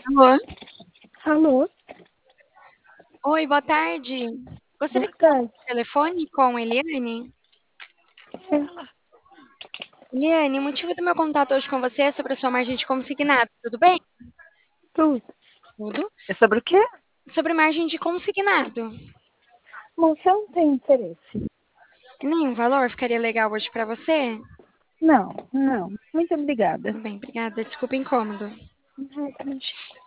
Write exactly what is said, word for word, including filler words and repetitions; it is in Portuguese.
Alô? Alô, Oi, boa tarde. Gostaria boa de falar tarde. por telefone com Eliane. É, Eliane, o motivo do meu contato hoje com você é sobre a sua margem de consignado, tudo bem? tudo. Tudo. É sobre o quê? Sobre margem de consignado. Moça, eu não tenho interesse. Nenhum valor ficaria legal hoje para você? Não, não. Muito obrigada. Tudo bem, obrigada. Desculpa o incômodo. Ai, que nojento.